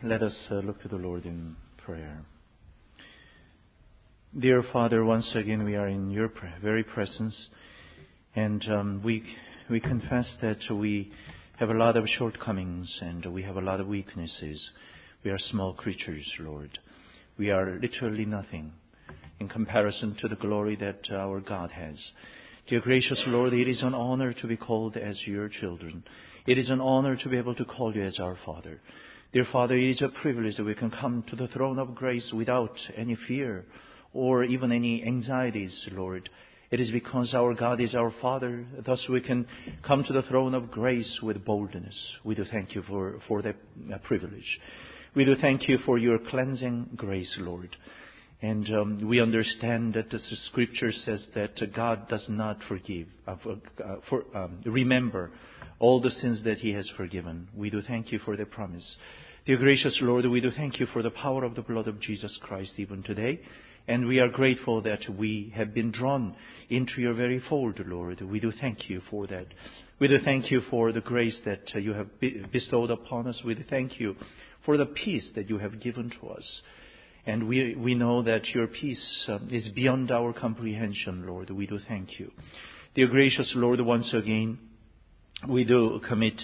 Let us look to the Lord in prayer. Dear Father, once again we are in your very presence, and we confess that we have a lot of shortcomings and we have a lot of weaknesses. We are small creatures, Lord. We are literally nothing in comparison to the glory that our God has. Dear gracious Lord, it is an honor to be called as your children. It is an honor to be able to call you as our Father. Dear Father, it is a privilege that we can come to the throne of grace without any fear or even any anxieties, Lord. It is because our God is our Father, thus we can come to the throne of grace with boldness. We do thank you for that privilege. We do thank you for your cleansing grace, Lord. And we understand that the Scripture says that God does not remember all the sins that He has forgiven. We do thank you for the promise. Dear gracious Lord, we do thank you for the power of the blood of Jesus Christ even today. And we are grateful that we have been drawn into your very fold, Lord. We do thank you for that. We do thank you for the grace that you have bestowed upon us. We do thank you for the peace that you have given to us. And we know that your peace is beyond our comprehension, Lord. We do thank you. Dear gracious Lord, once again, we do commit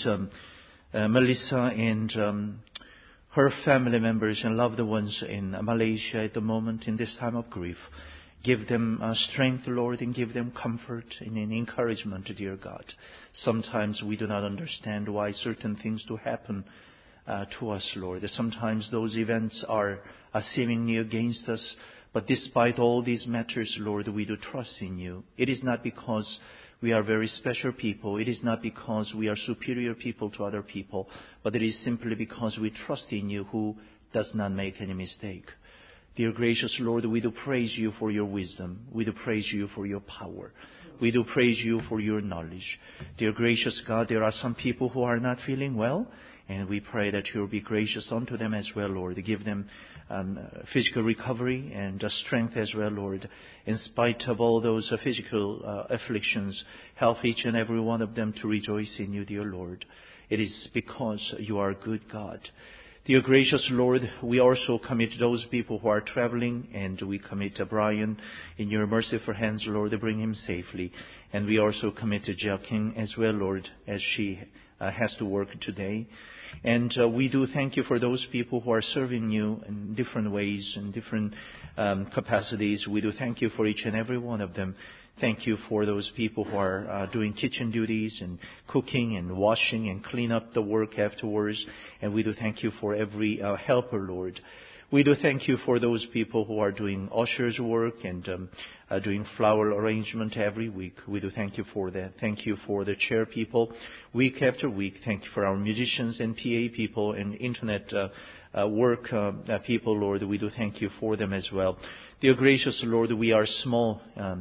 Melissa and her family members and loved ones in Malaysia at the moment in this time of grief. Give them strength, Lord, and give them comfort and encouragement, dear God. Sometimes we do not understand why certain things do happen to us, Lord. Sometimes those events are seemingly against us. But despite all these matters, Lord, we do trust in you. It is not because we are very special people. It is not because we are superior people to other people. But it is simply because we trust in you who does not make any mistake. Dear gracious Lord, we do praise you for your wisdom. We do praise you for your power. We do praise you for your knowledge. Dear gracious God, there are some people who are not feeling well. And we pray that you will be gracious unto them as well, Lord. Give them physical recovery and strength as well, Lord. In spite of all those physical afflictions, help each and every one of them to rejoice in you, dear Lord. It is because you are a good God. Dear gracious Lord, we also commit those people who are traveling, and we commit Brian in your merciful hands, Lord, to bring him safely. And we also commit Jiaking as well, Lord, as she has to work today. And we do thank you for those people who are serving you in different ways, in different capacities. We do thank you for each and every one of them. Thank you for those people who are doing kitchen duties and cooking and washing and clean up the work afterwards. And we do thank you for every helper, Lord. We do thank you for those people who are doing usher's work and doing flower arrangement every week. We do thank you for that. Thank you for the chair people week after week. Thank you for our musicians and PA people and internet work people, Lord. We do thank you for them as well. Dear gracious Lord, we are small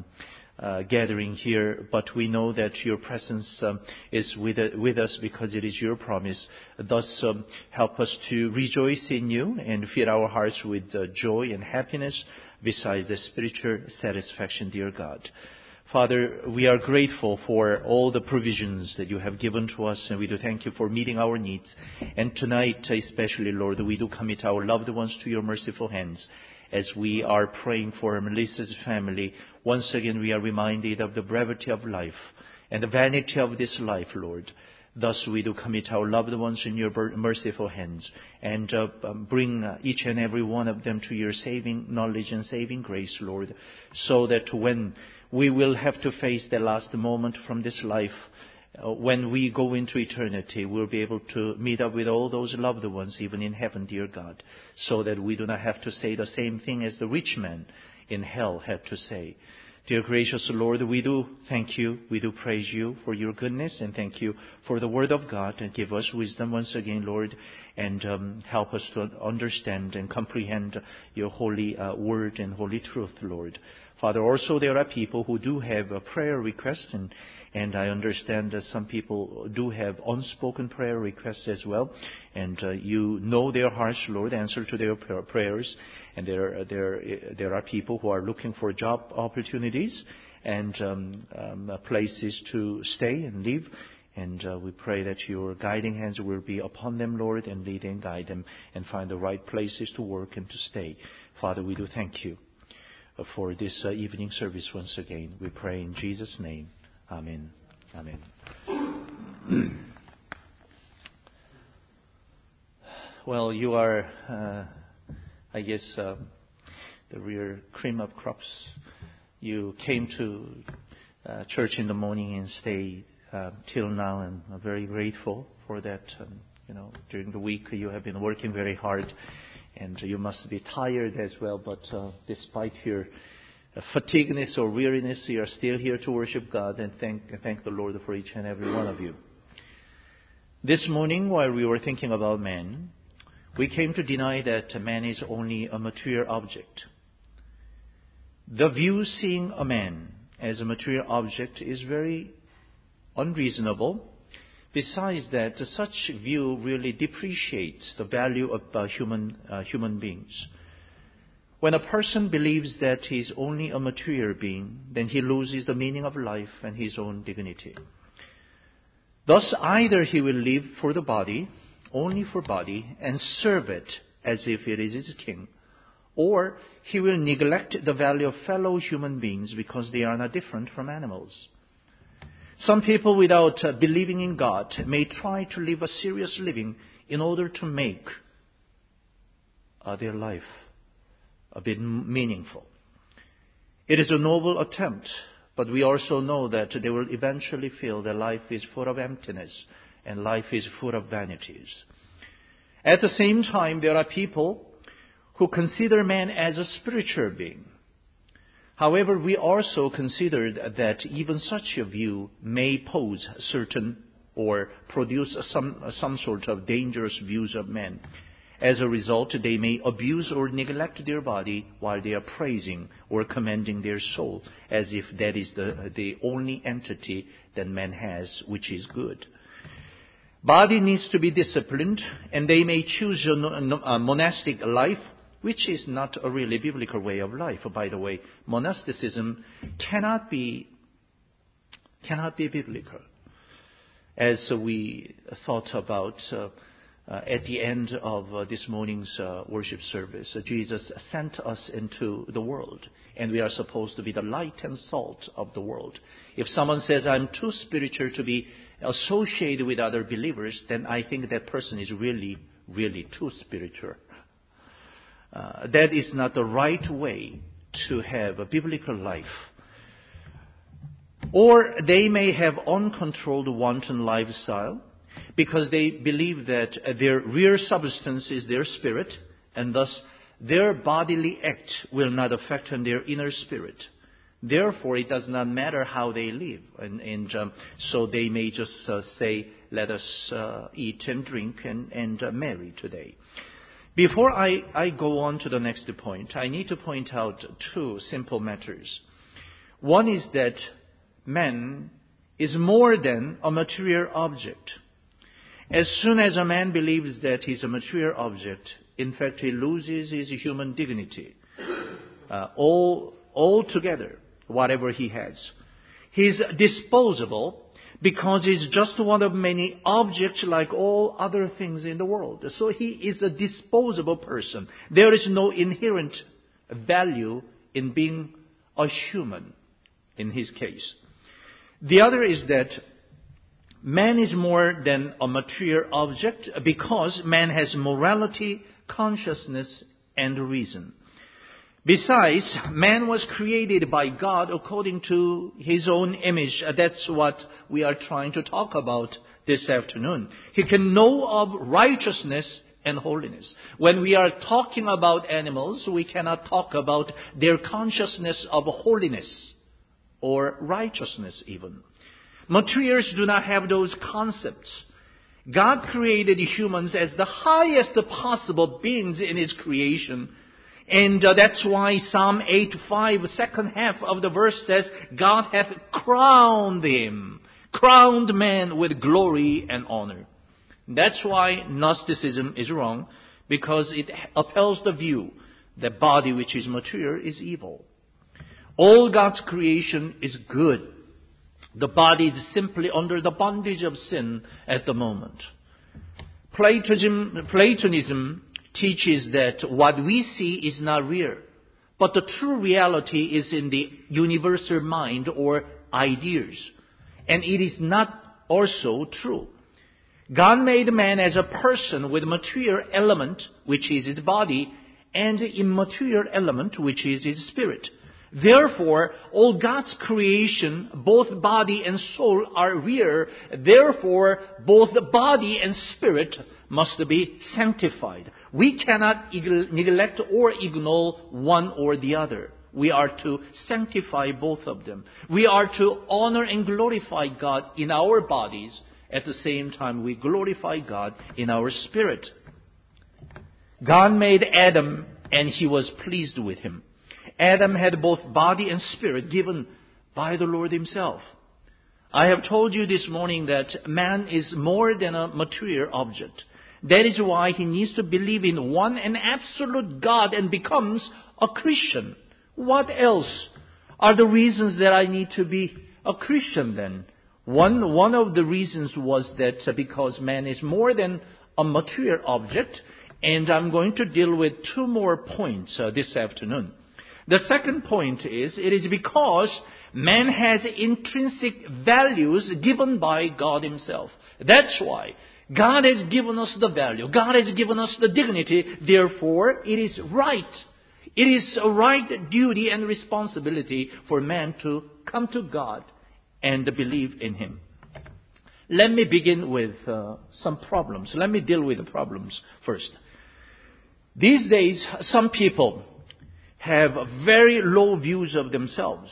gathering here, but we know that your presence is with us because it is your promise. Thus, help us to rejoice in you and fill our hearts with joy and happiness besides the spiritual satisfaction, dear God. Father, we are grateful for all the provisions that you have given to us, and we do thank you for meeting our needs. And tonight, especially, Lord, we do commit our loved ones to your merciful hands. As we are praying for Melissa's family, once again we are reminded of the brevity of life and the vanity of this life, Lord. Thus we do commit our loved ones in your merciful hands and bring each and every one of them to your saving knowledge and saving grace, Lord, so that when we will have to face the last moment from this life, when we go into eternity, we'll be able to meet up with all those loved ones, even in heaven, dear God, so that we do not have to say the same thing as the rich man in hell had to say. Dear gracious Lord, we do thank you, we do praise you for your goodness, and thank you for the word of God, and give us wisdom once again, Lord, and help us to understand and comprehend your holy word and holy truth, Lord. Father, also there are people who do have a prayer request, and I understand that some people do have unspoken prayer requests as well. And you know their hearts, Lord, answer to their prayers. And there are people who are looking for job opportunities and places to stay and live. And we pray that your guiding hands will be upon them, Lord, and lead and guide them and find the right places to work and to stay. Father, we do thank you for this evening service once again. We pray in Jesus' name. Amen. Amen. Well, you are, I guess, the real cream of crops. You came to church in the morning and stayed till now, and I'm very grateful for that. During the week you have been working very hard, and you must be tired as well. But despite your fatigueness or weariness, you are still here to worship God and thank the Lord for each and every one of you. This morning, while we were thinking about man, we came to deny that man is only a material object. The view seeing a man as a material object is very unreasonable. Besides that, such view really depreciates the value of human beings. When a person believes that he is only a material being, then he loses the meaning of life and his own dignity. Thus, either he will live for the body, only for body, and serve it as if it is his king, or he will neglect the value of fellow human beings because they are not different from animals. Some people, without believing in God, may try to live a serious living in order to make their life a bit meaningful. It is a noble attempt, but we also know that they will eventually feel that life is full of emptiness and life is full of vanities. At the same time, there are people who consider man as a spiritual being. However, we also considered that even such a view may pose certain or produce some sort of dangerous views of man. As a result, they may abuse or neglect their body while they are praising or commending their soul, as if that is the only entity that man has, which is good. Body needs to be disciplined, and they may choose a monastic life, which is not a really biblical way of life. By the way, monasticism cannot be biblical. As we thought about at the end of this morning's worship service, Jesus sent us into the world, and we are supposed to be the light and salt of the world. If someone says, I'm too spiritual to be associated with other believers, then I think that person is really, really too spiritual. That is not the right way to have a biblical life. Or they may have uncontrolled wanton lifestyle because they believe that their real substance is their spirit, and thus their bodily act will not affect their inner spirit. Therefore, it does not matter how they live. And so they may just say, let us eat and drink and marry today. Before I go on to the next point, I need to point out two simple matters. One is that man is more than a material object. As soon as a man believes that he's a material object, in fact, he loses his human dignity. Altogether, whatever he has. He's disposable, because he's just one of many objects like all other things in the world. So he is a disposable person. There is no inherent value in being a human in his case. The other is that man is more than a material object because man has morality, consciousness, and reason. Besides, man was created by God according to his own image. That's what we are trying to talk about this afternoon. He can know of righteousness and holiness. When we are talking about animals, we cannot talk about their consciousness of holiness or righteousness even. Materials do not have those concepts. God created humans as the highest possible beings in his creation. And that's why Psalm 8:5, second half of the verse says, God hath crowned man with glory and honor. That's why Gnosticism is wrong, because it upheld the view that body which is material is evil. All God's creation is good. The body is simply under the bondage of sin at the moment. Platonism teaches that what we see is not real, but the true reality is in the universal mind or ideas. And it is not also true. God made man as a person with material element, which is his body, and immaterial element, which is his spirit. Therefore, all God's creation, both body and soul, are real. Therefore, both the body and spirit must be sanctified. We cannot neglect or ignore one or the other. We are to sanctify both of them. We are to honor and glorify God in our bodies. At the same time, we glorify God in our spirit. God made Adam, and he was pleased with him. Adam had both body and spirit given by the Lord himself. I have told you this morning that man is more than a material object. That is why he needs to believe in one and absolute God and becomes a Christian. What else are the reasons that I need to be a Christian then? One of the reasons was that because man is more than a material object, and I'm going to deal with two more points this afternoon. The second point is, it is because man has intrinsic values given by God himself. That's why God has given us the value. God has given us the dignity. Therefore, it is right. It is a right duty and responsibility for man to come to God and believe in him. Let me begin with some problems. Let me deal with the problems first. These days, some people have very low views of themselves.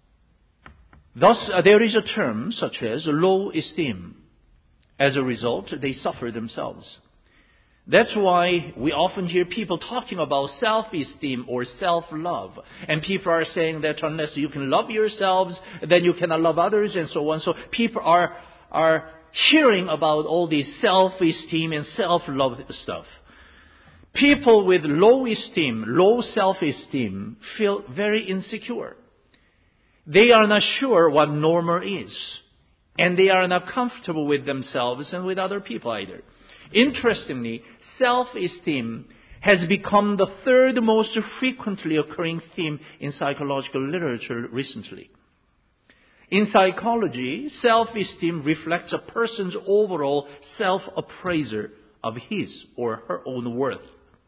Thus, there is a term such as low esteem. As a result, they suffer themselves. That's why we often hear people talking about self-esteem or self-love. And people are saying that unless you can love yourselves, then you cannot love others and so on. So people are hearing about all these self-esteem and self-love stuff. People with low esteem, low self-esteem feel very insecure. They are not sure what normal is. And they are not comfortable with themselves and with other people either. Interestingly, self-esteem has become the third most frequently occurring theme in psychological literature recently. In psychology, self-esteem reflects a person's overall self-appraisal of his or her own worth.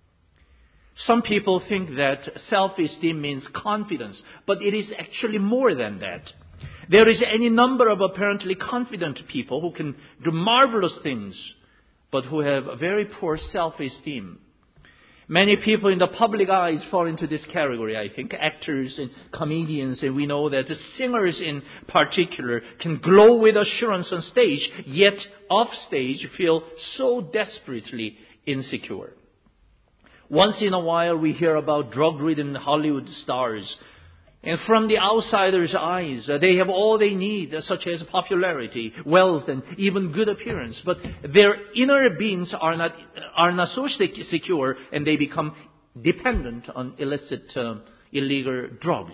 Some people think that self-esteem means confidence, but it is actually more than that. There is any number of apparently confident people who can do marvelous things, but who have a very poor self-esteem. Many people in the public eyes fall into this category, I think. Actors and comedians, and we know that the singers in particular can glow with assurance on stage, yet off stage feel so desperately insecure. Once in a while we hear about drug-ridden Hollywood stars. And from the outsider's eyes, they have all they need, such as popularity, wealth, and even good appearance. But their inner beings are not so secure, and they become dependent on illicit, illegal drugs.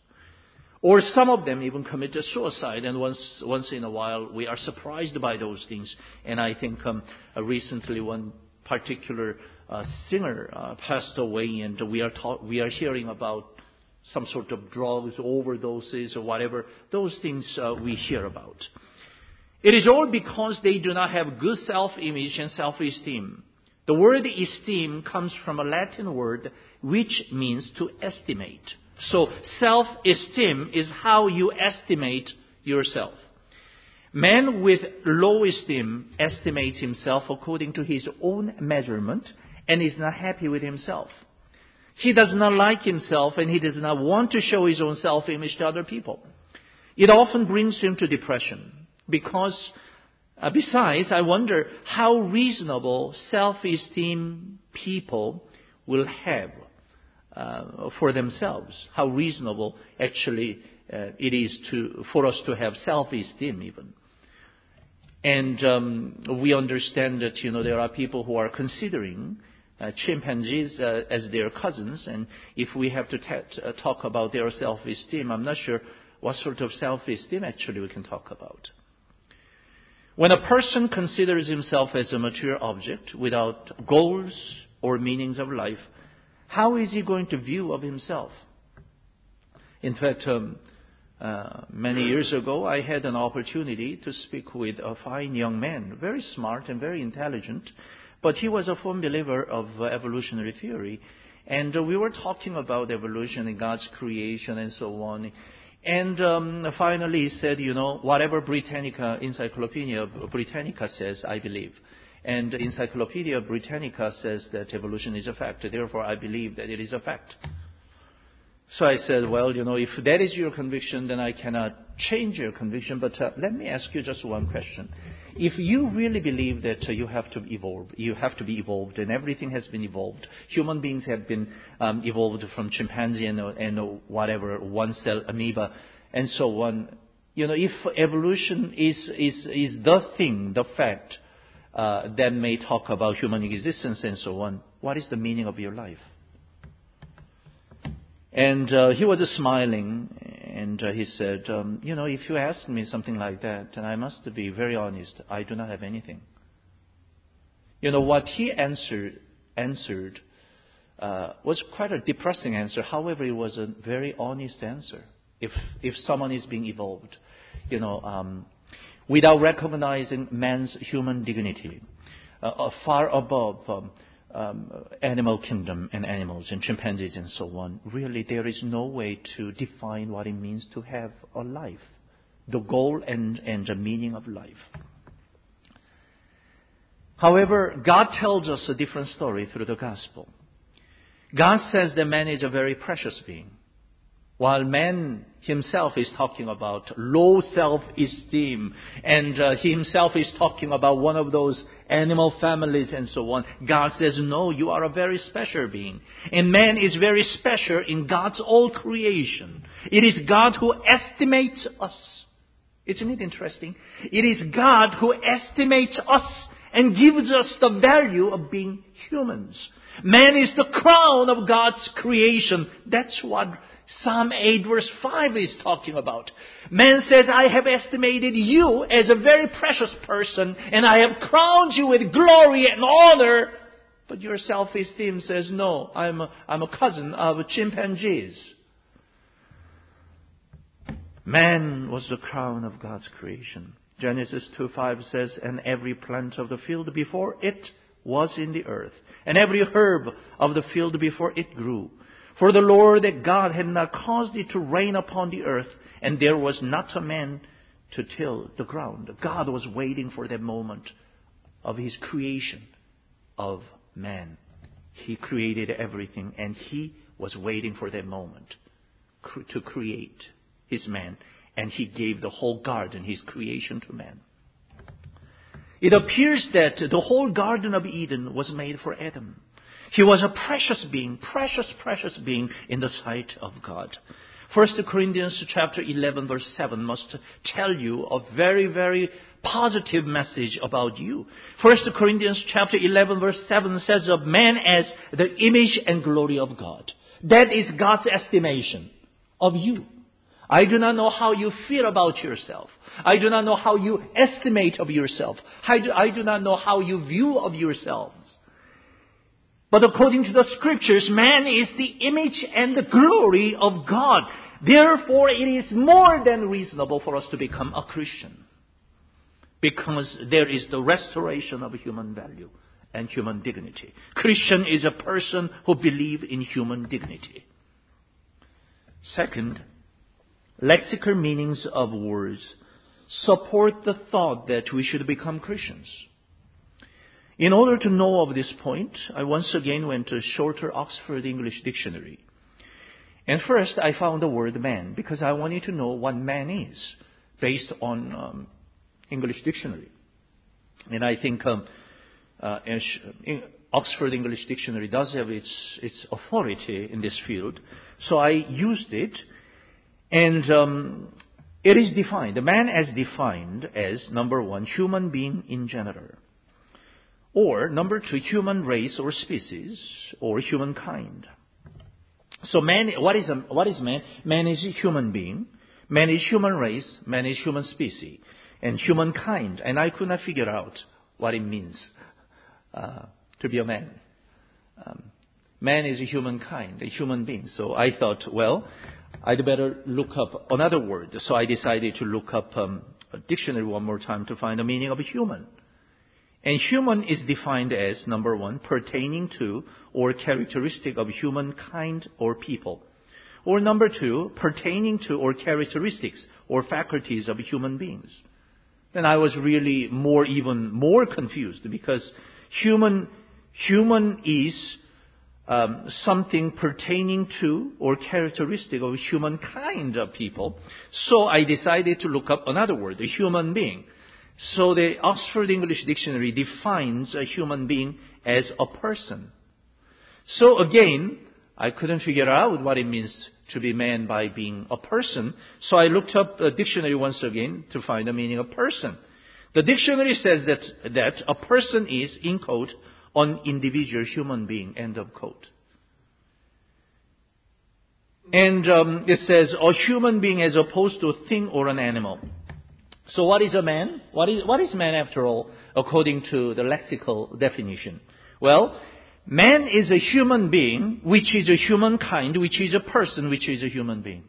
Or some of them even commit suicide, and once in a while we are surprised by those things. And I think recently one particular singer passed away, and we are hearing about some sort of drugs, overdoses, or whatever. Those things we hear about. It is all because they do not have good self-image and self-esteem. The word esteem comes from a Latin word which means to estimate. So self-esteem is how you estimate yourself. Man with low esteem estimates himself according to his own measurement and is not happy with himself. He does not like himself, and he does not want to show his own self-image to other people. It often brings him to depression because, besides, I wonder how reasonable self-esteem people will have for themselves. How reasonable actually it is for us to have self-esteem even. And we understand that, there are people who are considering chimpanzees as their cousins, and if we have to talk about their self-esteem, I'm not sure what sort of self-esteem actually we can talk about. When a person considers himself as a material object without goals or meanings of life, how is he going to view of himself? In fact, many years ago, I had an opportunity to speak with a fine young man, very smart and very intelligent, but he was a firm believer of evolutionary theory. And we were talking about evolution and God's creation and so on. And finally he said, whatever Encyclopedia Britannica says, I believe. And Encyclopedia Britannica says that evolution is a fact. Therefore, I believe that it is a fact. So I said, well, if that is your conviction, then I cannot change your conviction. But let me ask you just one question. If you really believe that you have to be evolved, and everything has been evolved, human beings have been evolved from chimpanzee and whatever, one-cell amoeba, and so on. If evolution is the thing, the fact that may talk about human existence and so on, what is the meaning of your life? And he was smiling, and he said, if you ask me something like that, then I must be very honest. I do not have anything. What he answered was quite a depressing answer. However, it was a very honest answer. If someone is being evolved, without recognizing man's human dignity, far above animal kingdom and animals and chimpanzees and so on, really there is no way to define what it means to have a life, the goal and the meaning of life. However, God tells us a different story through the gospel. God says that man is a very precious being, while man himself is talking about low self-esteem, and he himself is talking about one of those animal families and so on. God says, no, you are a very special being. And man is very special in God's own creation. It is God who estimates us. Isn't it interesting? It is God who estimates us and gives us the value of being humans. Man is the crown of God's creation. That's what Psalm 8 verse 5 is talking about. Man says, I have estimated you as a very precious person, and I have crowned you with glory and honor. But your self-esteem says, no, I'm a cousin of chimpanzees. Man was the crown of God's creation. Genesis 2:5 says, and every plant of the field before it was in the earth, and every herb of the field before it grew. For the Lord God had not caused it to rain upon the earth, and there was not a man to till the ground. God was waiting for that moment of His creation of man. He created everything, and He was waiting for that moment to create His man. And He gave the whole garden, His creation, to man. It appears that the whole Garden of Eden was made for Adam. He was a precious being, precious being in the sight of God. 1 Corinthians chapter 11 verse 7 must tell you a very, very positive message about you. 1 Corinthians chapter 11 verse 7 says of man as the image and glory of God. That is God's estimation of you. I do not know how you feel about yourself. I do not know how you estimate of yourself. I do not know how you view of yourselves. But according to the scriptures, man is the image and the glory of God. Therefore, it is more than reasonable for us to become a Christian. Because there is the restoration of human value and human dignity. Christian is a person who believes in human dignity. Second, lexical meanings of words support the thought that we should become Christians. In order to know of this point, I once again went to a shorter Oxford English Dictionary. And first, I found the word man, because I wanted to know what man is, based on English Dictionary. And I think Oxford English Dictionary does have its authority in this field. So I used it, and it is defined. The man as defined as, number one, human being in general. Or, number two, human race or species, or humankind. So man, what is man? Man is a human being. Man is human race, man is human species, and humankind. And I could not figure out what it means to be a man. Man is a humankind, a human being. So I thought, well, I'd better look up another word. So I decided to look up a dictionary one more time to find the meaning of human. And human is defined as, number one, pertaining to or characteristic of humankind or people. Or number two, pertaining to or characteristics or faculties of human beings. Then I was really even more confused, because human is something pertaining to or characteristic of humankind of people. So I decided to look up another word, a human being. So the Oxford English Dictionary defines a human being as a person. So again, I couldn't figure out what it means to be man by being a person. So I looked up the dictionary once again to find the meaning of person. The dictionary says that a person is, in quote, an individual human being, end of quote. And it says a human being as opposed to a thing or an animal. So what is a man? What is man after all, according to the lexical definition? Well, man is a human being, which is a humankind, which is a person, which is a human being.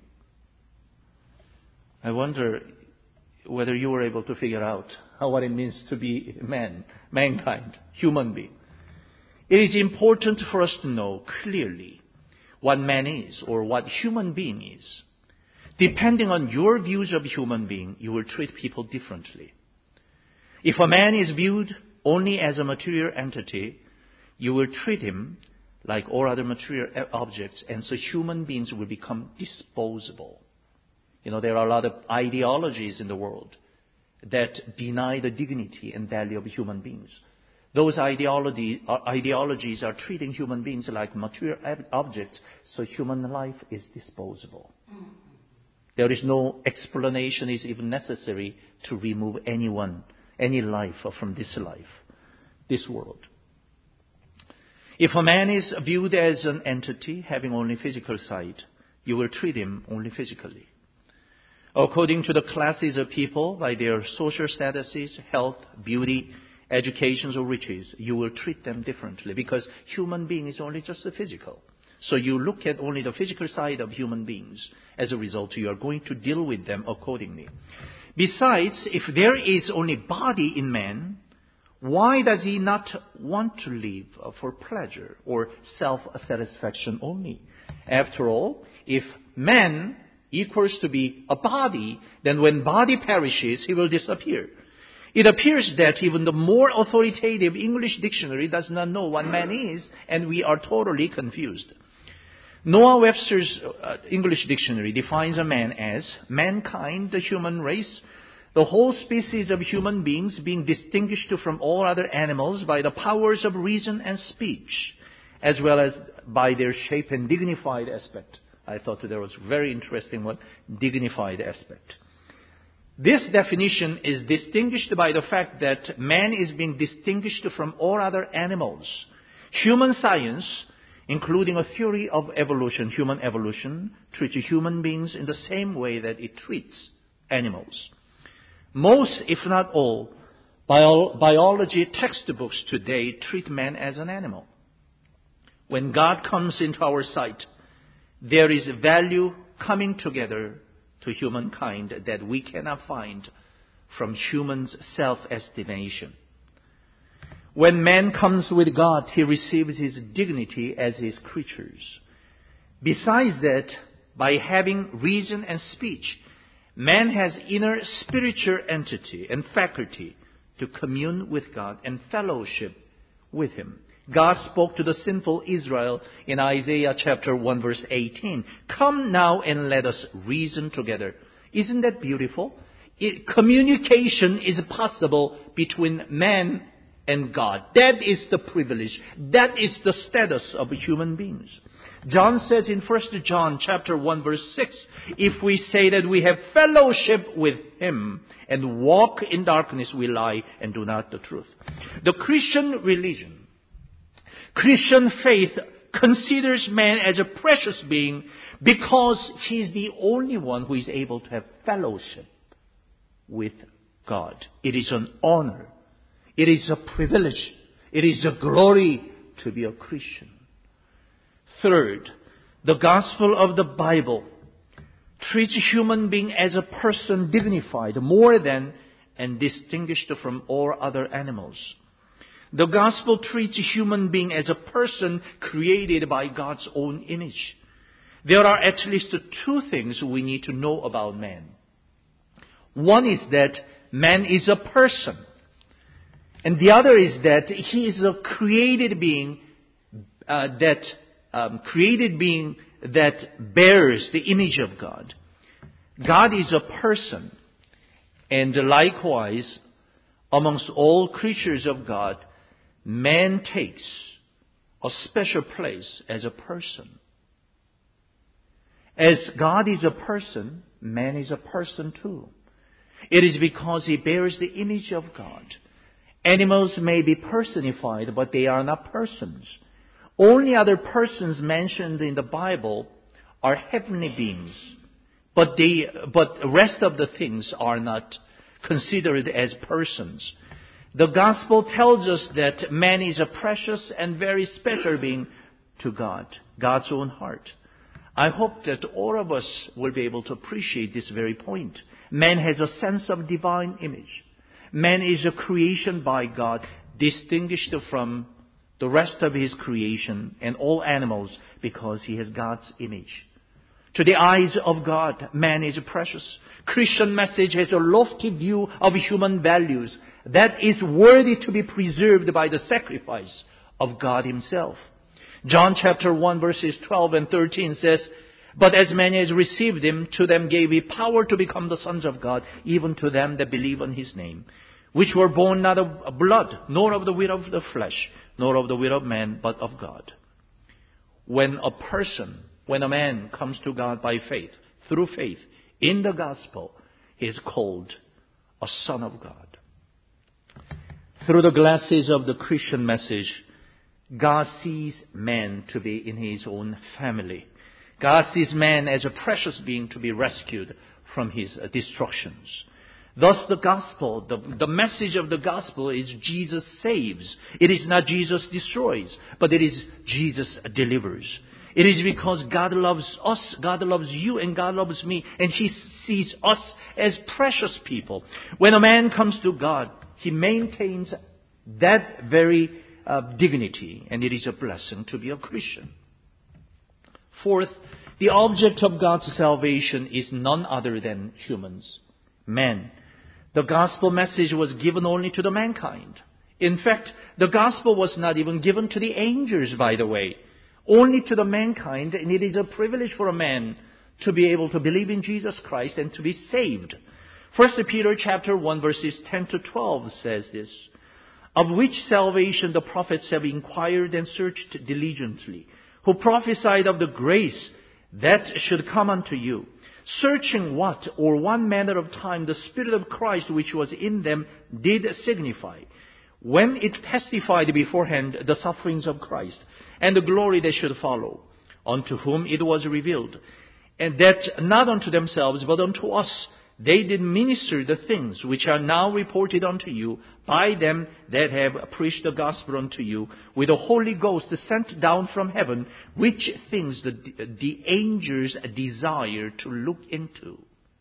I wonder whether you were able to figure out what it means to be mankind, human being. It is important for us to know clearly what man is or what human being is. Depending on your views of human being, you will treat people differently. If a man is viewed only as a material entity, you will treat him like all other material objects, and so human beings will become disposable. There are a lot of ideologies in the world that deny the dignity and value of human beings. Those ideologies are treating human beings like material objects, so human life is disposable. There is no explanation is even necessary to remove any life from this world. If a man is viewed as an entity having only physical side, you will treat him only physically. According to the classes of people, by their social statuses, health, beauty, education, or riches, you will treat them differently, because human being is only just the physical. So you look at only the physical side of human beings. As a result, you are going to deal with them accordingly. Besides, if there is only body in man, why does he not want to live for pleasure or self-satisfaction only? After all, if man equals to be a body, then when body perishes, he will disappear. It appears that even the more authoritative English dictionary does not know what man is, and we are totally confused. Noah Webster's English dictionary defines a man as mankind, the human race, the whole species of human beings being distinguished from all other animals by the powers of reason and speech, as well as by their shape and dignified aspect. I thought that was very interesting, what dignified aspect. This definition is distinguished by the fact that man is being distinguished from all other animals. Human science, including a theory of evolution, human evolution, treats human beings in the same way that it treats animals. Most, if not all, biology textbooks today treat man as an animal. When God comes into our sight, there is value coming together to humankind that we cannot find from humans' self-estimation. When man comes with God, he receives his dignity as his creatures. Besides that, by having reason and speech, man has inner spiritual entity and faculty to commune with God and fellowship with him. God spoke to the sinful Israel in Isaiah chapter 1 verse 18. Come now and let us reason together. Isn't that beautiful? Communication is possible between man and God. That is the privilege. That is the status of human beings. John says in 1 John chapter 1 verse 6, if we say that we have fellowship with him and walk in darkness, we lie and do not the truth. The Christian religion, Christian faith considers man as a precious being because he is the only one who is able to have fellowship with God. It is an honor. It is a privilege. It is a glory to be a Christian. Third, the gospel of the Bible treats human being as a person dignified more than and distinguished from all other animals. The gospel treats a human being as a person created by God's own image. There are at least two things we need to know about man. One is that man is a person. And the other is that he is a created being that bears the image of God. God is a person. And likewise, amongst all creatures of God, man takes a special place as a person. As God is a person, man is a person too. It is because he bears the image of God. Animals may be personified, but they are not persons. Only other persons mentioned in the Bible are heavenly beings. But the rest of the things are not considered as persons. The gospel tells us that man is a precious and very special being to God, God's own heart. I hope that all of us will be able to appreciate this very point. Man has a sense of divine image. Man is a creation by God, distinguished from the rest of his creation and all animals because he has God's image. To the eyes of God, man is precious. Christian message has a lofty view of human values that is worthy to be preserved by the sacrifice of God himself. John chapter 1 verses 12 and 13 says, "But as many as received him, to them gave he power to become the sons of God, even to them that believe on his name, which were born not of blood, nor of the will of the flesh, nor of the will of man, but of God." When a man comes to God by faith, through faith, in the gospel, he is called a son of God. Through the glasses of the Christian message, God sees man to be in his own family. God sees man as a precious being to be rescued from his destructions. Thus the gospel, the message of the gospel is Jesus saves. It is not Jesus destroys, but it is Jesus delivers. It is because God loves us, God loves you, and God loves me, and he sees us as precious people. When a man comes to God, he maintains that very dignity, and it is a blessing to be a Christian. Fourth, the object of God's salvation is none other than humans, men. The gospel message was given only to the mankind. In fact, the gospel was not even given to the angels, by the way. Only to the mankind, and it is a privilege for a man to be able to believe in Jesus Christ and to be saved. 1 Peter chapter 1 verses 10 to 12 says this, "Of which salvation the prophets have inquired and searched diligently, who prophesied of the grace that should come unto you, searching what or one manner of time the Spirit of Christ which was in them did signify, when it testified beforehand the sufferings of Christ, and the glory that should follow, unto whom it was revealed, and that not unto themselves, but unto us, they did minister the things which are now reported unto you by them that have preached the gospel unto you, with the Holy Ghost sent down from heaven, which things the angels desire to look into."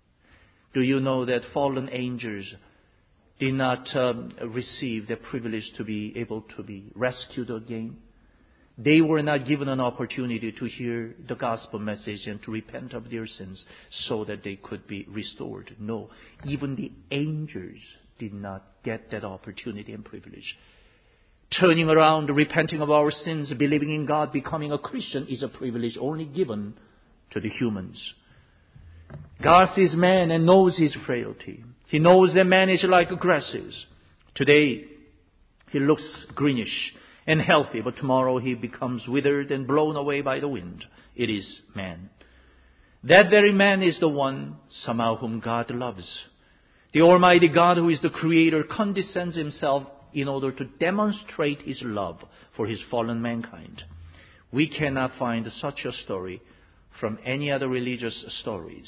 Do you know that fallen angels did not receive the privilege to be able to be rescued again? They were not given an opportunity to hear the gospel message and to repent of their sins so that they could be restored. No, even the angels did not get that opportunity and privilege. Turning around, repenting of our sins, believing in God, becoming a Christian is a privilege only given to the humans. God sees man and knows his frailty. He knows that man is like grasses. Today, he looks greenish and healthy, but tomorrow he becomes withered and blown away by the wind. It is man. That very man is the one somehow whom God loves. The Almighty God, who is the Creator, condescends himself in order to demonstrate his love for his fallen mankind. We cannot find such a story from any other religious stories.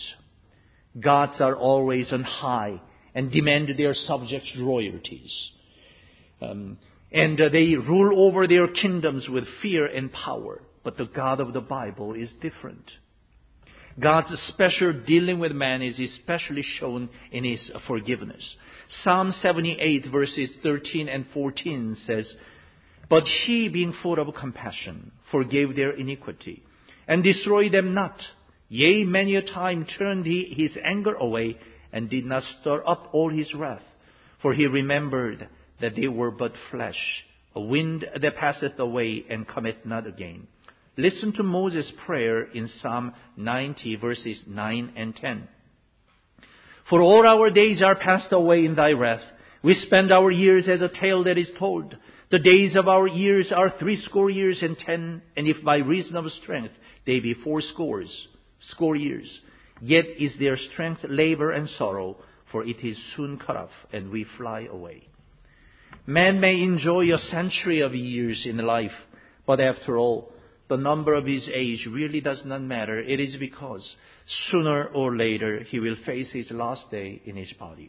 Gods are always on high and demand their subjects royalties. And they rule over their kingdoms with fear and power. But the God of the Bible is different. God's special dealing with man is especially shown in His forgiveness. Psalm 78 verses 13 and 14 says, "But He, being full of compassion, forgave their iniquity, and destroyed them not. Yea, many a time turned He His anger away, and did not stir up all His wrath. For He remembered that they were but flesh, a wind that passeth away, and cometh not again." Listen to Moses' prayer in Psalm 90 verses 9 and 10. "For all our days are passed away in Thy wrath. We spend our years as a tale that is told. The days of our years are 80 years and 10, and if by reason of strength they be 80 years. Yet is their strength labor and sorrow, for it is soon cut off, and we fly away." Man may enjoy a century of years in life, but after all, the number of his age really does not matter. It is because sooner or later he will face his last day in his body.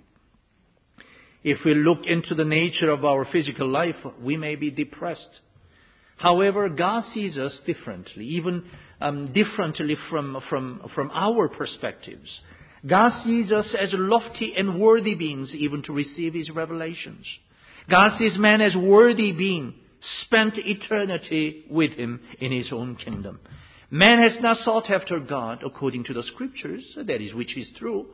If we look into the nature of our physical life, we may be depressed. However, God sees us differently, even differently from our perspectives. God sees us as lofty and worthy beings even to receive His revelations. God sees man as worthy being, spent eternity with Him in His own kingdom. Man has not sought after God according to the Scriptures, that is, which is true,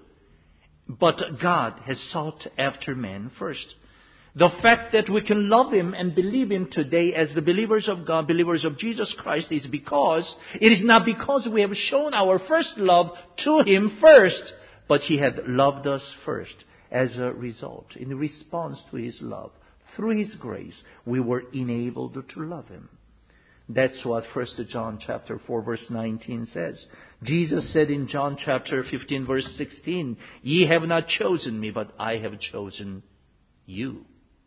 but God has sought after man first. The fact that we can love Him and believe Him today as the believers of God, believers of Jesus Christ, is because it is not because we have shown our first love to Him first, but He had loved us first. As a result, in response to His love, through His grace, we were enabled to love Him. That's what 1 John chapter 4 verse 19 says. Jesus said in John chapter 15 verse 16, "Ye have not chosen me, but I have chosen you."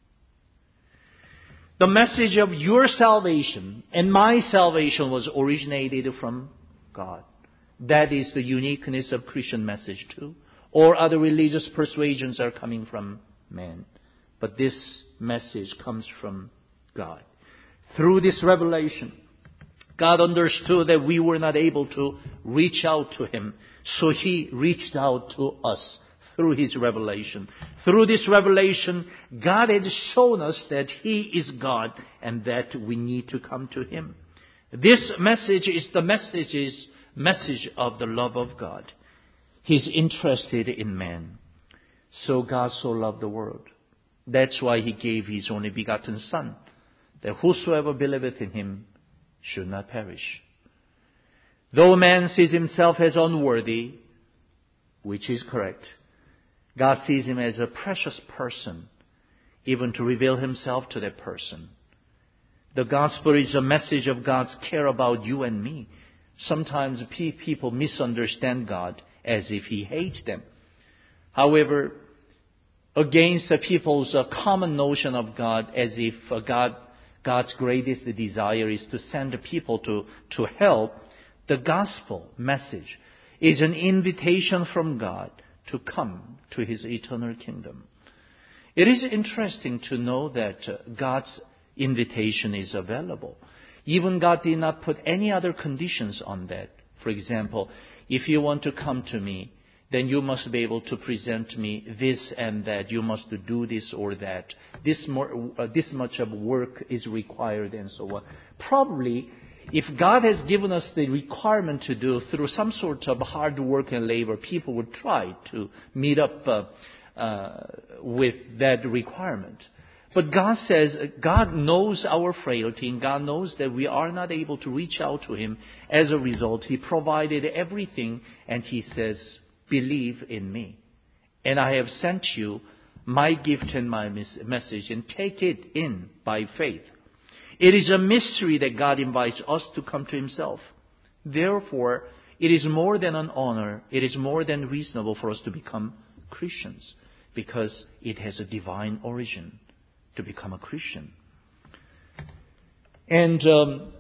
The message of your salvation and my salvation was originated from God. That is the uniqueness of Christian message too. All other religious persuasions are coming from man. But this message comes from God. Through this revelation, God understood that we were not able to reach out to Him. So He reached out to us through His revelation. Through this revelation, God has shown us that He is God and that we need to come to Him. This message is the message of the love of God. He's interested in man. So God so loved the world. That's why He gave His only begotten Son, that whosoever believeth in Him should not perish. Though man sees himself as unworthy, which is correct, God sees him as a precious person, even to reveal Himself to that person. The gospel is a message of God's care about you and me. Sometimes people misunderstand God as if He hates them. However, against the people's common notion of God as if God's greatest desire is to send people to hell, the gospel message is an invitation from God to come to His eternal kingdom. It is interesting to know that God's invitation is available. Even God did not put any other conditions on that. For example, if you want to come to me, then you must be able to present me this and that. You must do this or that. This much of work is required and so on. Probably, if God has given us the requirement to do through some sort of hard work and labor, people would try to meet up with that requirement. But God says, God knows our frailty, and God knows that we are not able to reach out to Him. As a result, He provided everything, and He says, believe in me. And I have sent you my gift and my message, and take it in by faith. It is a mystery that God invites us to come to Himself. Therefore, it is more than an honor, it is more than reasonable for us to become Christians, because it has a divine origin to become a Christian. And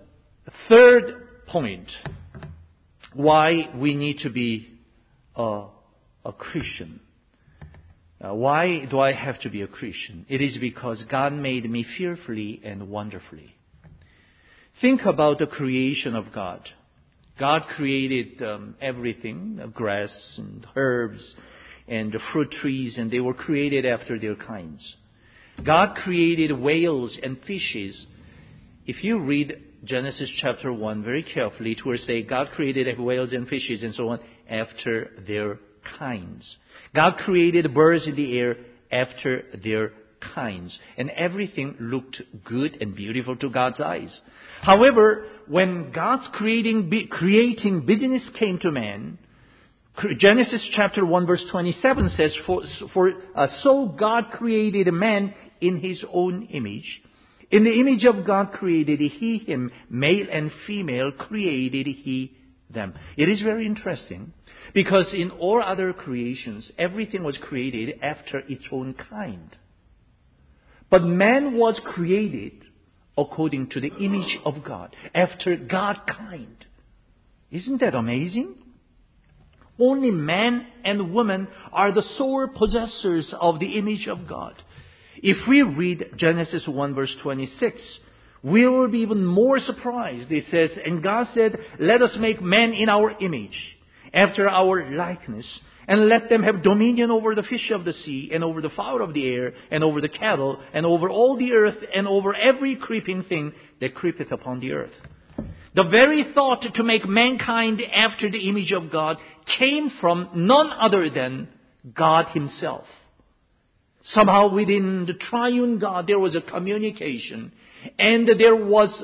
Third point, why we need to be a Christian. Why do I have to be a Christian? It is because God made me fearfully and wonderfully. Think about the creation of God. God created everything, grass and herbs and the fruit trees, and they were created after their kinds. God created whales and fishes. If you read Genesis chapter 1 very carefully, it will say God created whales and fishes and so on after their kinds. God created birds in the air after their kinds. And everything looked good and beautiful to God's eyes. However, when God's creating business came to man, Genesis chapter 1 verse 27 says, So God created man in His own image. In the image of God created He him, male and female created He them. It is very interesting because in all other creations, everything was created after its own kind. But man was created according to the image of God, after God kind. Isn't that amazing? Only man and woman are the sole possessors of the image of God. If we read Genesis 1 verse 26, we will be even more surprised. It says, And God said, Let us make man in our image, after our likeness, and let them have dominion over the fish of the sea, and over the fowl of the air, and over the cattle, and over all the earth, and over every creeping thing that creepeth upon the earth. The very thought to make mankind after the image of God came from none other than God Himself. Somehow within the triune God there was a communication, and there was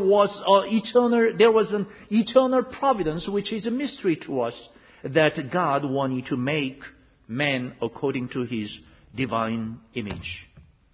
an eternal providence which is a mystery to us, that God wanted to make man according to His divine image.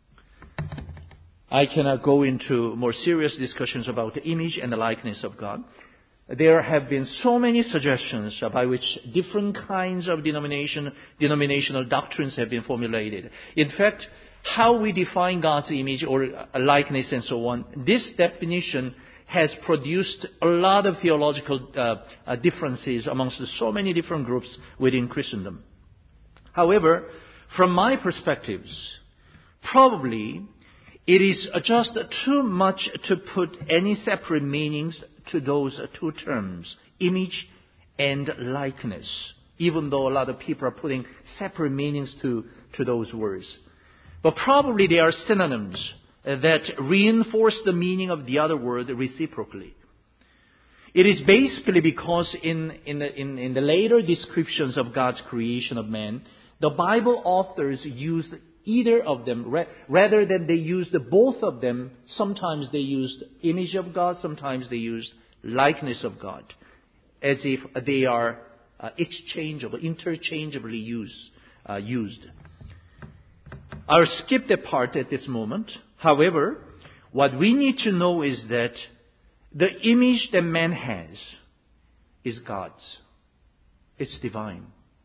I cannot go into more serious discussions about the image and the likeness of God. There have been so many suggestions by which different kinds of denominational doctrines have been formulated. In fact, how we define God's image or likeness and so on, this definition has produced a lot of theological differences amongst so many different groups within Christendom. However, from my perspectives, probably it is just too much to put any separate meanings to those two terms, image and likeness, even though a lot of people are putting separate meanings to those words. But probably they are synonyms that reinforce the meaning of the other word reciprocally. It is basically because in the later descriptions of God's creation of man, the Bible authors used either of them, rather than they used both of them. Sometimes they used image of God, sometimes they used likeness of God, as if they are interchangeably used. I'll skip that part at this moment. However, what we need to know is that the image that man has is God's. It's divine.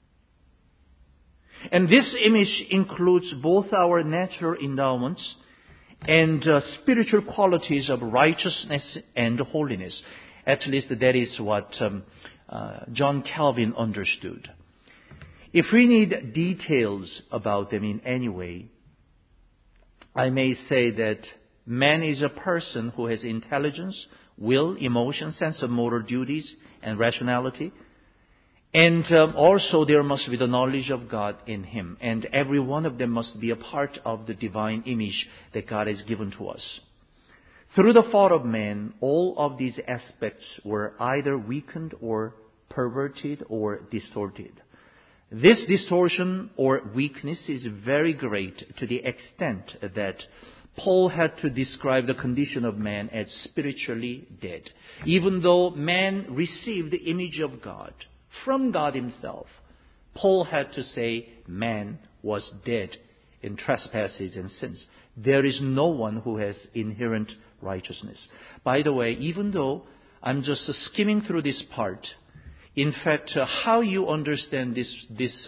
And this image includes both our natural endowments and spiritual qualities of righteousness and holiness. At least that is what John Calvin understood. If we need details about them in any way, I may say that man is a person who has intelligence, will, emotion, sense of moral duties, and rationality. And also there must be the knowledge of God in him. And every one of them must be a part of the divine image that God has given to us. Through the fall of man, all of these aspects were either weakened or perverted or distorted. This distortion or weakness is very great to the extent that Paul had to describe the condition of man as spiritually dead. Even though man received the image of God from God himself, Paul had to say man was dead in trespasses and sins. There is no one who has inherent righteousness. By the way, even though I'm just skimming through this part, in fact, how you understand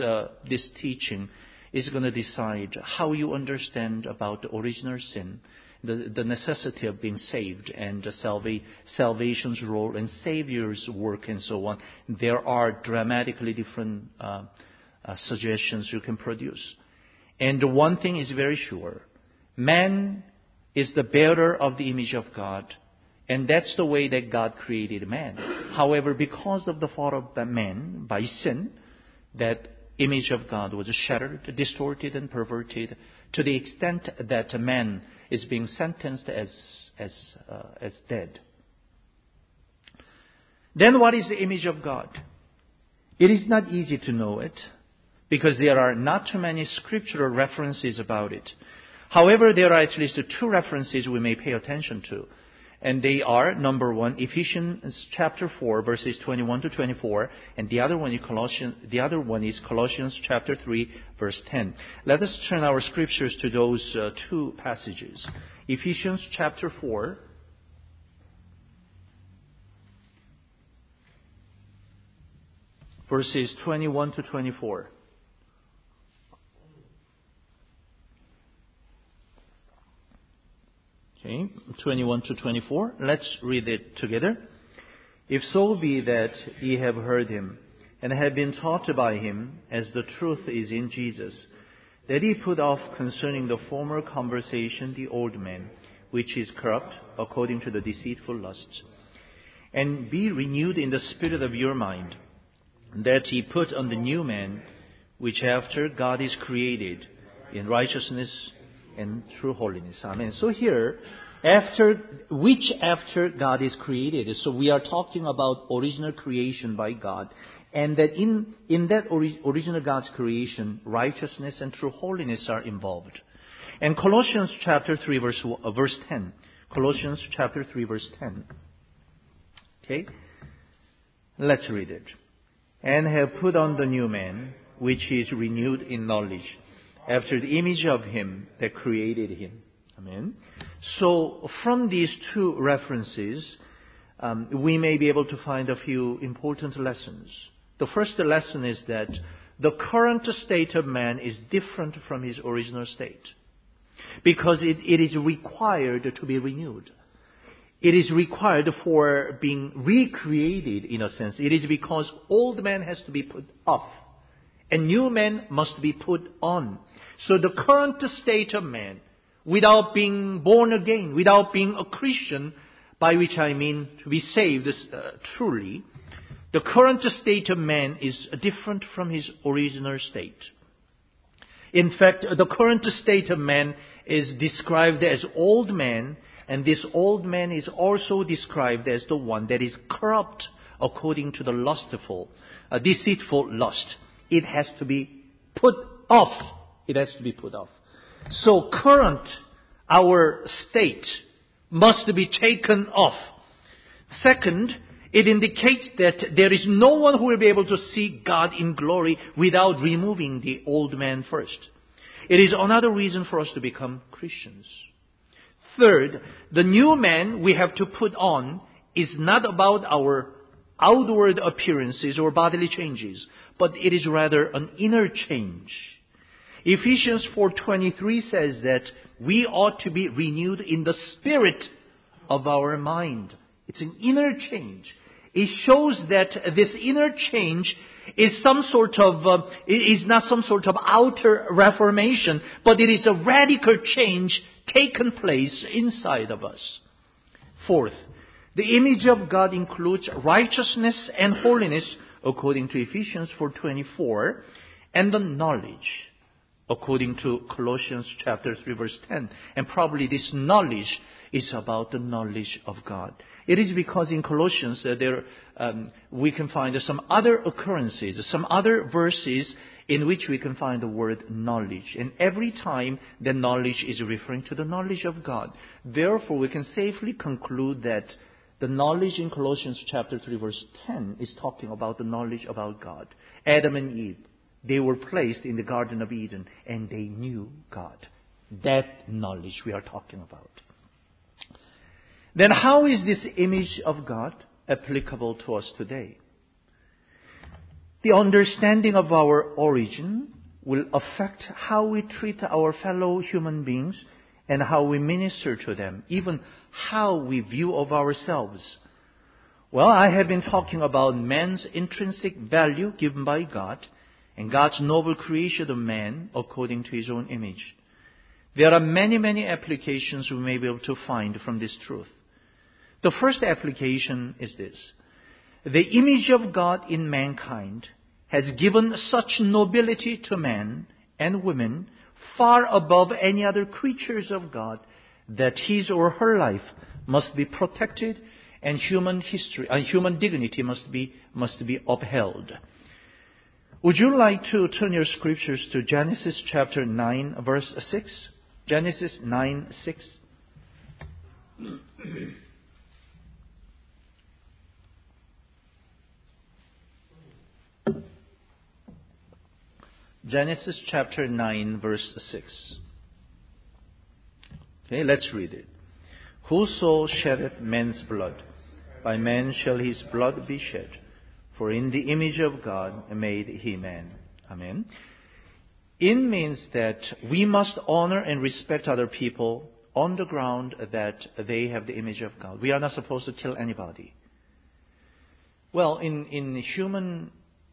this teaching is going to decide how you understand about the original sin the necessity of being saved and the salvation's role and Savior's work and so on, there are dramatically different suggestions you can produce. And the one thing is very sure. Man is the bearer of the image of God, and that's the way that God created man. However, because of the fall of the man by sin, that image of God was shattered, distorted, and perverted to the extent that man is being sentenced as dead. Then what is the image of God? It is not easy to know it because there are not too many scriptural references about it. However, there are at least two references we may pay attention to. And they are, number one, Ephesians chapter 4, verses 21 to 24, and the other one is Colossians chapter 3, verse 10. Let us turn our scriptures to those two passages. Ephesians chapter 4, verses 21 to 24. Okay, 21 to 24. Let's read it together. If so be that ye have heard him, and have been taught by him, as the truth is in Jesus, that ye put off concerning the former conversation the old man, which is corrupt according to the deceitful lusts, and be renewed in the spirit of your mind, that ye put on the new man, which after God is created in righteousness and true holiness. Amen. So here, after God is created. So we are talking about original creation by God. And that in that original God's creation, righteousness and true holiness are involved. And Colossians chapter 3 verse 10. Colossians chapter 3 verse 10. Okay? Let's read it. And have put on the new man, which is renewed in knowledge, after the image of him that created him. Amen. So from these two references, we may be able to find a few important lessons. The first lesson is that the current state of man is different from his original state, because it is required to be renewed. It is required for being recreated, in a sense. It is because old man has to be put off, and new man must be put on. So the current state of man, without being born again, without being a Christian, by which I mean to be saved truly, the current state of man is different from his original state. In fact, the current state of man is described as old man, and this old man is also described as the one that is corrupt according to the lustful, deceitful lust. It has to be put off. It has to be put off. So our state must be taken off. Second, it indicates that there is no one who will be able to see God in glory without removing the old man first. It is another reason for us to become Christians. Third, the new man we have to put on is not about our outward appearances or bodily changes, but it is rather an inner change. Ephesians 4:23 says that we ought to be renewed in the spirit of our mind. It's an inner change. It shows that this inner change is is not some sort of outer reformation, but it is a radical change taken place inside of us. Fourth, the image of God includes righteousness and holiness, according to Ephesians 4:24, and the knowledge, according to Colossians chapter 3 verse 10. And probably this knowledge is about the knowledge of God. It is because in Colossians we can find some other occurrences, some other verses in which we can find the word knowledge. And every time the knowledge is referring to the knowledge of God. Therefore, we can safely conclude that the knowledge in Colossians chapter 3 verse 10 is talking about the knowledge about God. Adam and Eve, they were placed in the Garden of Eden and they knew God. That knowledge we are talking about. Then how is this image of God applicable to us today? The understanding of our origin will affect how we treat our fellow human beings and how we minister to them, even how we view of ourselves. Well, I have been talking about man's intrinsic value given by God and God's noble creation of man according to His own image. There are many, many applications we may be able to find from this truth. The first application is this. The image of God in mankind has given such nobility to man and women far above any other creatures of God that his or her life must be protected and human dignity must be upheld. Would you like to turn your scriptures to Genesis chapter 9, verse 6? Genesis 9, 6. Genesis chapter 9, verse 6. Okay, let's read it. Whoso sheddeth man's blood, by man shall his blood be shed. For in the image of God made he man. Amen. It means that we must honor and respect other people on the ground that they have the image of God. We are not supposed to kill anybody. Well, in human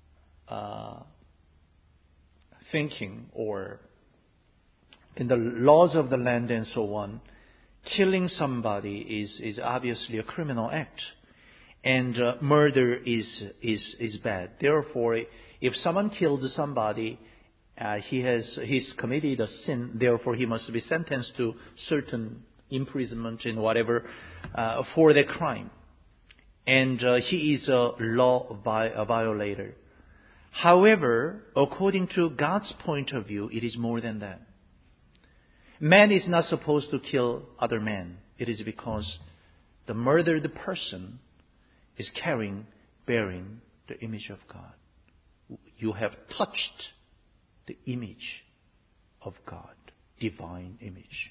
thinking or in the laws of the land and so on, killing somebody is obviously a criminal act. And murder is bad. Therefore, if someone killed somebody, he's committed a sin. Therefore, he must be sentenced to certain imprisonment and whatever for the crime. And he is a law violator. However, according to God's point of view, it is more than that. Man is not supposed to kill other men. It is because the murdered person is bearing the image of God. You have touched the image of God, divine image.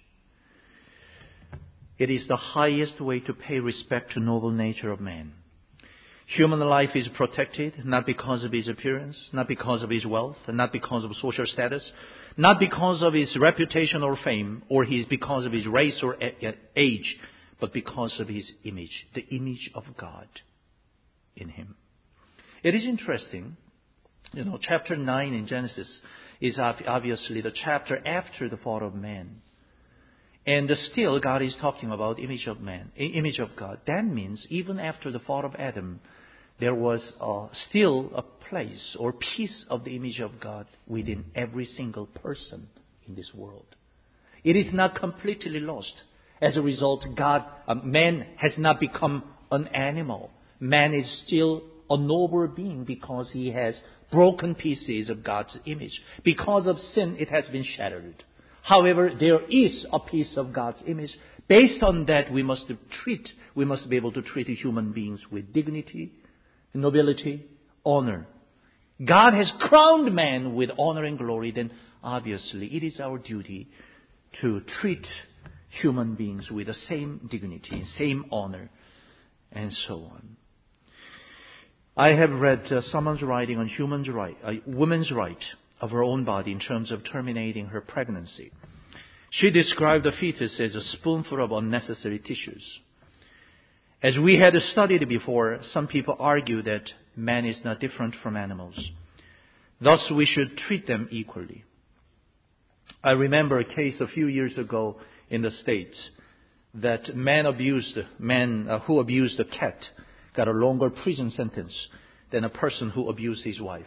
It is the highest way to pay respect to noble nature of man. Human life is protected not because of his appearance, not because of his wealth, and not because of social status, not because of his reputation or fame, or because of his race or age, but because of his image, the image of God in him. It is interesting, chapter 9 in Genesis is obviously the chapter after the fall of man. And still God is talking about image of God. That means even after the fall of Adam, there was still a place or piece of the image of God within every single person in this world. It is not completely lost. As a result, man has not become an animal. Man is still a noble being because he has broken pieces of God's image. Because of sin, it has been shattered. However, there is a piece of God's image. Based on that, we must be able to treat human beings with dignity, nobility, honor. God has crowned man with honor and glory. Then obviously it is our duty to treat human beings with the same dignity, same honor, and so on. I have read someone's writing on woman's right of her own body in terms of terminating her pregnancy. She described the fetus as a spoonful of unnecessary tissues. As we had studied before, some people argue that man is not different from animals. Thus, we should treat them equally. I remember a case a few years ago in the States that man who abused a cat got a longer prison sentence than a person who abused his wife.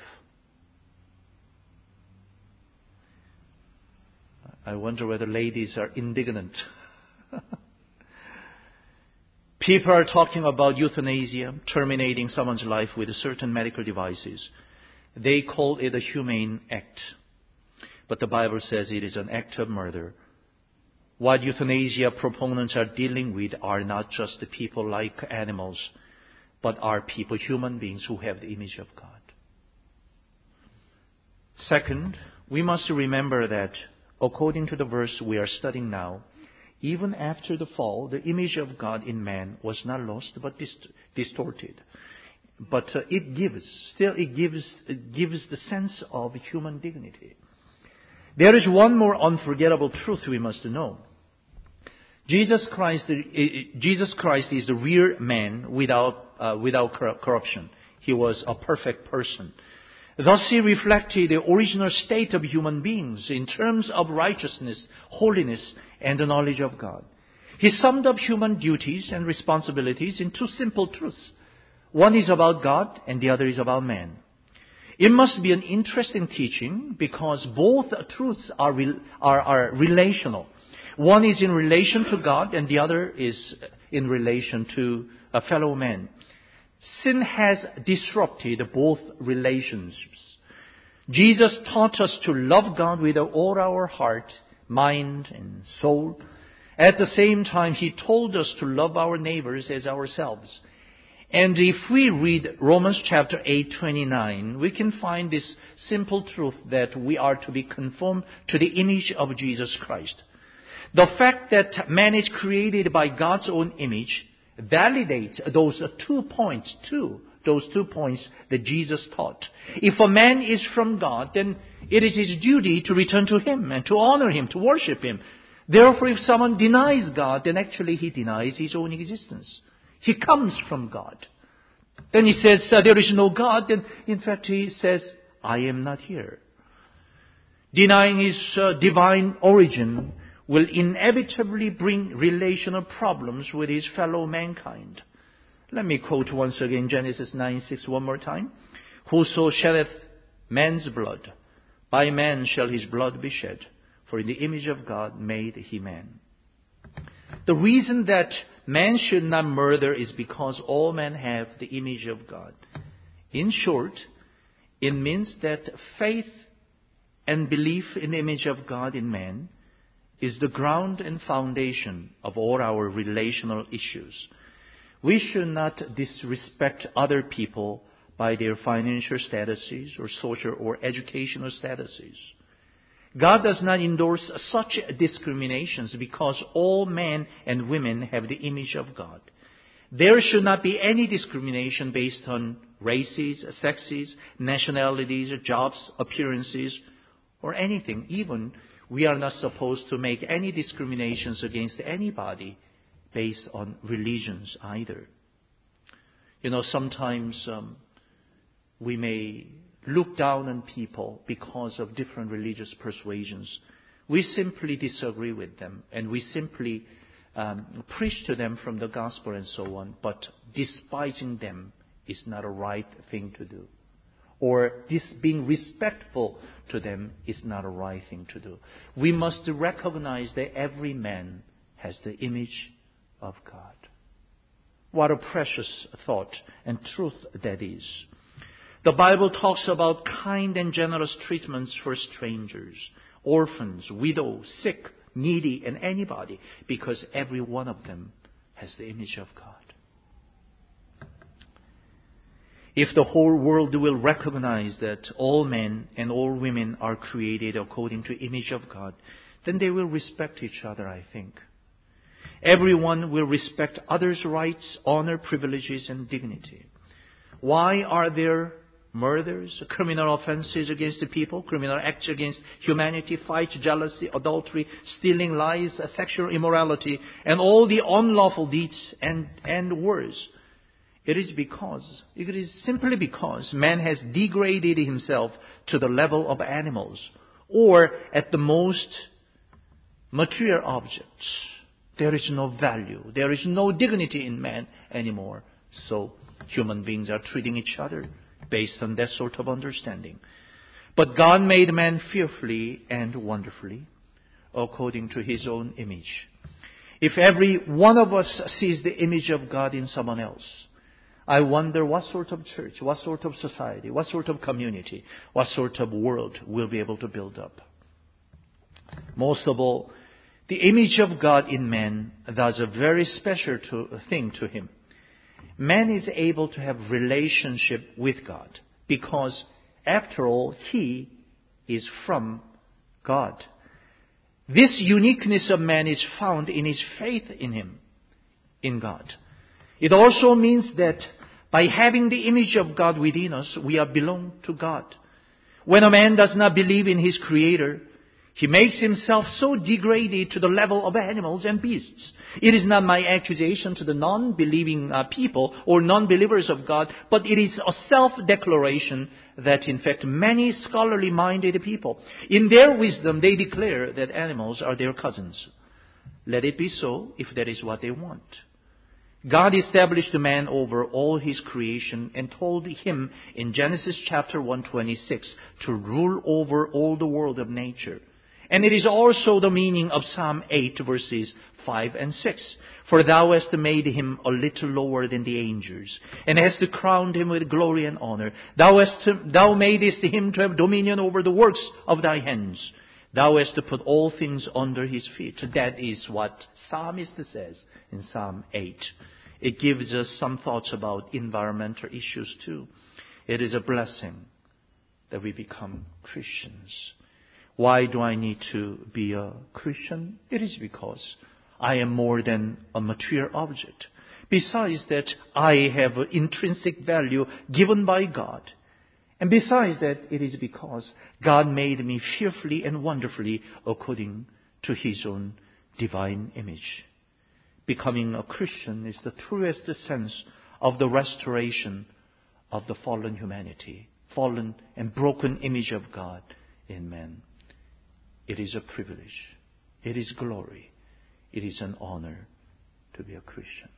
I wonder whether ladies are indignant. People are talking about euthanasia, terminating someone's life with certain medical devices. They call it a humane act. But the Bible says it is an act of murder. What euthanasia proponents are dealing with are not just the people like animals, but are people, human beings who have the image of God. Second, we must remember that according to the verse we are studying now, even after the fall, the image of God in man was not lost but distorted. But it gives the sense of human dignity. There is one more unforgettable truth we must know. Jesus Christ is the real man without corruption. He was a perfect person. Thus he reflected the original state of human beings in terms of righteousness, holiness, and the knowledge of God. He summed up human duties and responsibilities in two simple truths. One is about God and the other is about man. It must be an interesting teaching because both truths are relational. One is in relation to God and the other is in relation to a fellow man. Sin has disrupted both relationships. Jesus taught us to love God with all our heart, mind, and soul. At the same time, He told us to love our neighbors as ourselves. And if we read Romans chapter 8:29, we can find this simple truth that we are to be conformed to the image of Jesus Christ. The fact that man is created by God's own image validates those 2 points that Jesus taught. If a man is from God, then it is his duty to return to Him and to honor Him, to worship Him. Therefore, if someone denies God, then actually he denies his own existence. He comes from God. Then he says, there is no God. Then, in fact, he says, I am not here. Denying his divine origin will inevitably bring relational problems with his fellow mankind. Let me quote once again Genesis 9:6 one more time. Whoso sheddeth man's blood, by man shall his blood be shed. For in the image of God made he man. The reason that man should not murder is because all men have the image of God. In short, it means that faith and belief in the image of God in man is the ground and foundation of all our relational issues. We should not disrespect other people by their financial statuses or social or educational statuses. God does not endorse such discriminations because all men and women have the image of God. There should not be any discrimination based on races, sexes, nationalities, jobs, appearances, or anything. Even we are not supposed to make any discriminations against anybody based on religions either. Sometimes we may look down on people because of different religious persuasions. We simply disagree with them and we simply preach to them from the gospel and so on. But despising them is not a right thing to do. Or being respectful to them is not a right thing to do. We must recognize that every man has the image of God. What a precious thought and truth that is. The Bible talks about kind and generous treatments for strangers, orphans, widows, sick, needy, and anybody, because every one of them has the image of God. If the whole world will recognize that all men and all women are created according to the image of God, then they will respect each other, I think. Everyone will respect others' rights, honor, privileges, and dignity. Why are there murders, criminal offenses against the people, criminal acts against humanity, fights, jealousy, adultery, stealing, lies, sexual immorality, and all the unlawful deeds and words? It is simply because man has degraded himself to the level of animals, or at the most, material objects. There is no value. There is no dignity in man anymore. So human beings are treating each other based on that sort of understanding. But God made man fearfully and wonderfully according to His own image. If every one of us sees the image of God in someone else, I wonder what sort of church, what sort of society, what sort of community, what sort of world we'll be able to build up. Most of all, the image of God in man does a very special thing to him. Man is able to have relationship with God because, after all, he is from God. This uniqueness of man is found in his faith in Him, in God. It also means that by having the image of God within us, we belong to God. When a man does not believe in his Creator, He makes himself so degraded to the level of animals and beasts. It is not my accusation to the non-believing people or non-believers of God, but it is a self-declaration that in fact many scholarly-minded people, in their wisdom, they declare that animals are their cousins. Let it be so if that is what they want. God established man over all his creation and told him in Genesis chapter 126 to rule over all the world of nature. And it is also the meaning of Psalm 8 verses 5 and 6. For thou hast made him a little lower than the angels, and hast crowned him with glory and honor. Thou madest him to have dominion over the works of thy hands. Thou hast put all things under his feet. That is what Psalmist says in Psalm 8. It gives us some thoughts about environmental issues too. It is a blessing that we become Christians. Why do I need to be a Christian? It is because I am more than a material object. Besides that, I have an intrinsic value given by God. And besides that, it is because God made me fearfully and wonderfully according to his own divine image. Becoming a Christian is the truest sense of the restoration of the fallen humanity, fallen and broken image of God in man. It is a privilege. It is glory. It is an honor to be a Christian.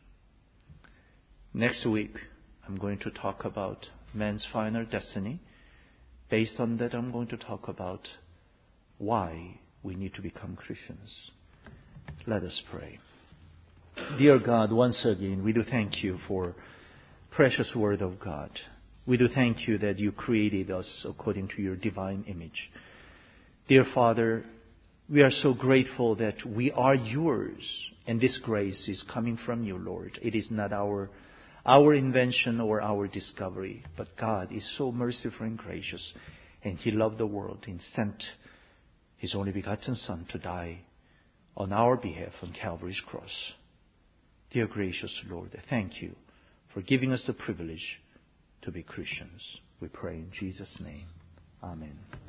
Next week, I'm going to talk about man's final destiny. Based on that, I'm going to talk about why we need to become Christians. Let us pray. Dear God, once again, we do thank you for precious word of God. We do thank you that you created us according to your divine image. Dear Father, we are so grateful that we are yours, and this grace is coming from you, Lord. It is not our invention or our discovery, but God is so merciful and gracious, and he loved the world and sent his only begotten Son to die on our behalf on Calvary's cross. Dear gracious Lord, thank you for giving us the privilege to be Christians. We pray in Jesus' name. Amen.